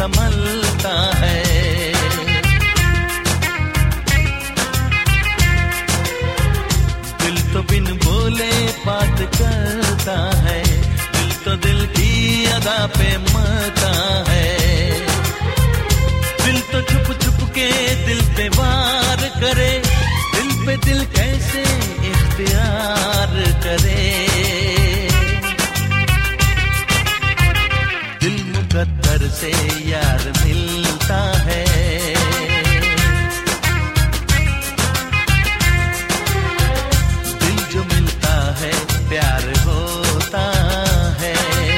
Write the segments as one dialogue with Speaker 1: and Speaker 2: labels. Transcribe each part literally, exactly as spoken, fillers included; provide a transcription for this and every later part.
Speaker 1: संभलता है। दिल तो बिन बोले बात करता है, दिल तो दिल की अदा पे मरता है। दिल तो छुप छुप के दिल पे वार करे, दिल पे दिल कैसे इख्तियार करे। दिल मुकद्दर से यार मिलता है, दिल जो मिलता है प्यार होता है।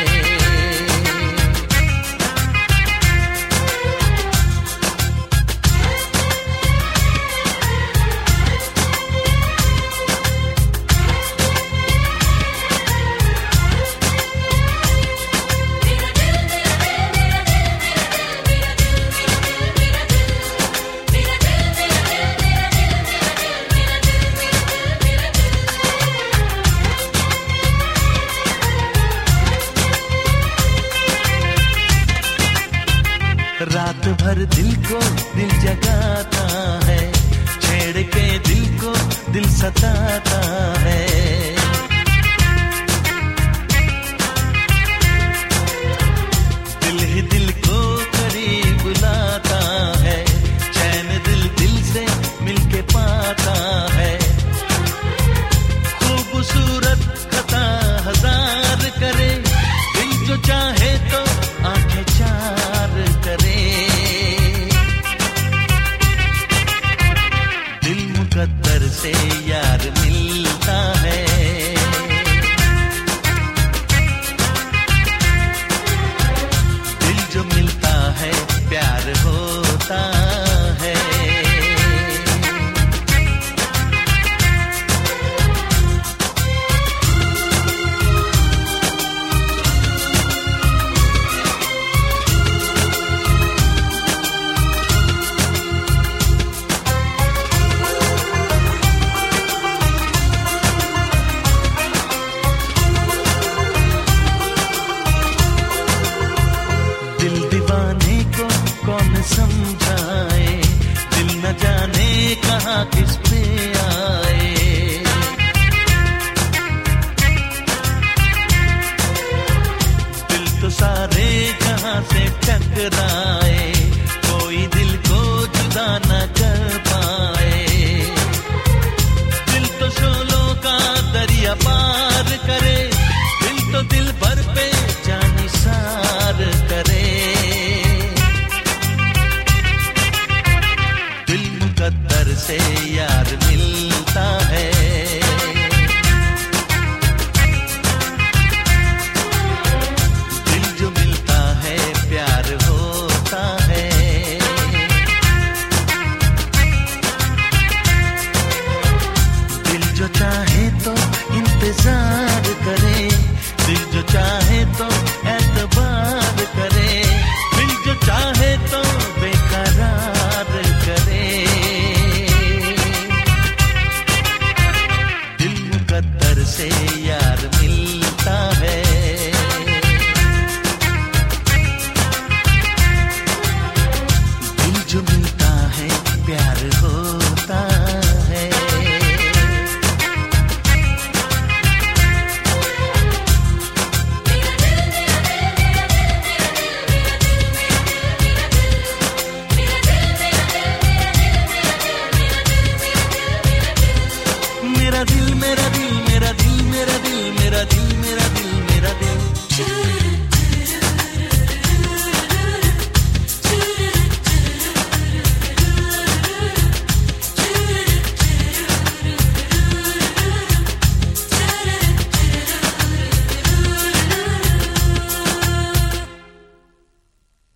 Speaker 1: रात भर दिल को दिल जगाता है, छेड़ के दिल को दिल सताता है। दिल ही दिल को करीब बुलाता है, चैन दिल दिल से मिलके पाता है। खूबसूरत खता हजार करे, दिल जो चाहे तो आंखें चार करे। दिल मुकद्दर से यार मिलता है, दिल जो मिलता है प्यार होता है। दिल दीवाने को कौन समझाए, दिल न जाने कहाँ किस पे आए। दिल तो सारे जहाँ से टकराए, कोई दिल को जुदा न कर पाए। दिल तो शोलों का दरिया पार करे, दिल तो दिल भर पे जानिसार करे। दिल मुकद्दर से यार मिलता है, दिल जो मिलता है प्यार होता है। दिल जो चाहे तो इंतजार करे, दिल जो चाहे तो एतबार करे, दिल जो चाहे तो बेकरार करे। दिल मुकद्दर से यार मिलता है, दिल जो मिलता है प्यार होता है। मेरा दिल मेरा दिल मेरा दिल मेरा दिल मेरा दिल मेरा दिल मेरा दिल।